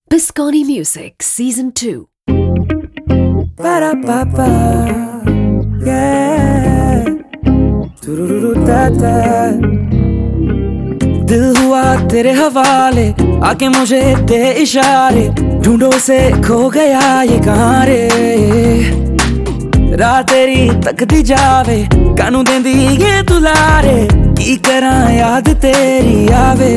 Biscotti Music Season 2. Ba-da-ba-ba, yeah. Da-da. दिल हुआ तेरे हवाले, आके मुझे दे इशारे, ढूंढो से खो गया ये कहाँ रे। राह तेरी तकदी जावे, कानू देंदी ये दुलारे, की करा याद तेरी आवे।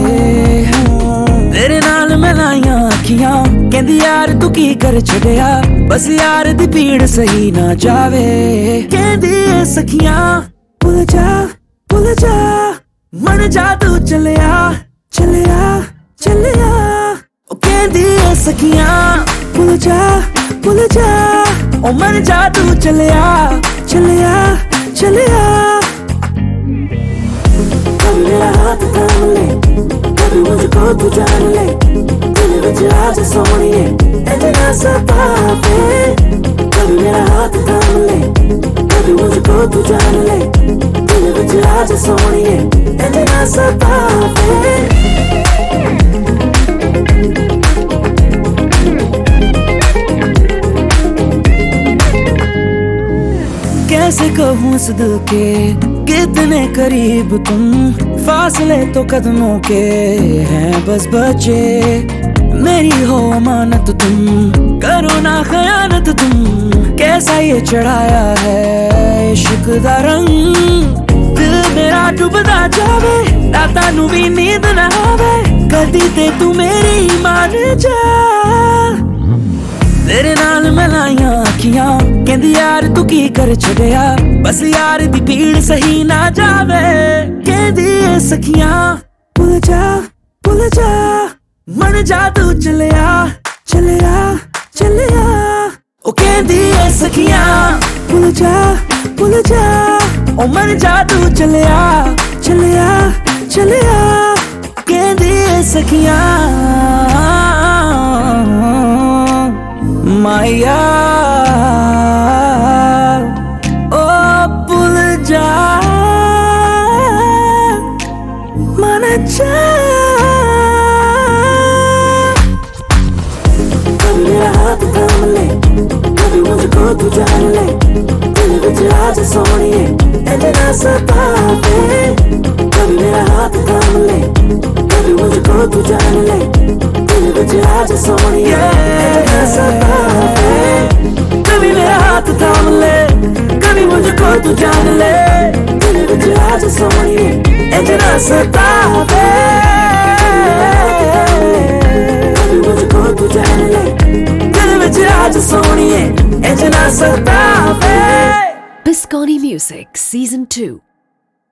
तेरे नाल मैं लाइयां अखियां, कहंदी यार तू की कर छड़िया, बस यार दी पीड़ सही ना जावे। कहंदी ए सखियां भुल जा मन जा तू चलिया चलिया चलिया। ओ कहंदी ए सखियां भुल जा ओ मन जा तू चलिया चलिया चलिया। कभी मेरा हाथ थाम ले, कभी मुझको तू जान ले, दिल विच आज सोनिए इतना सतावे। कभी मेरा हाथ थाम ले, कभी मुझको तू जान ले, दिल विच आज सोनिए इतना सतावे। कैसे कहूँ इस दिल के कितने करीब तुम, फासले तो कदमों के हैं बस बचे। मेरी हो अमानत तुम, करो ना खयानत तुम, कैसा ये चढ़ाया है इश्क दा रंग। दिल मेरा डूबदा जावे, रातां नू भी नींद ना आवे, कदी ते तू मेरी मान जा। तेरे नाल मैं लाइयां अखियां, कहंदी यार तू की कर छड़िया, बस यार दी पीड़ सही ना जावे। कहंदी ए सखियां भुल जा मन जा तू चलिया चलिया चलिया। ओ कहंदी ए सखियां भुल जा ओ मन जा तू चलिया चलिया चलिया। कहंदी ए सखियां माया ओ भूल जा मन जा। कभी मेरा हाथ थाम ले, कभी मुझको तू जान ले, दिल विच आज सोनिए इतना सतावे। कभी मेरा हाथ थाम ले, कभी मुझको तू जान ले, दिल विच आज सोनिए इतना सतावे। कभी मेरा हाथ थाम ले, कभी मुझको तू जान ले, दिल विच आज सोनिए इतना सतावे। कभी मुझको तू जान ले, दिल विच आज सोनिए इतना सतावे। Biscotti Music Season 2.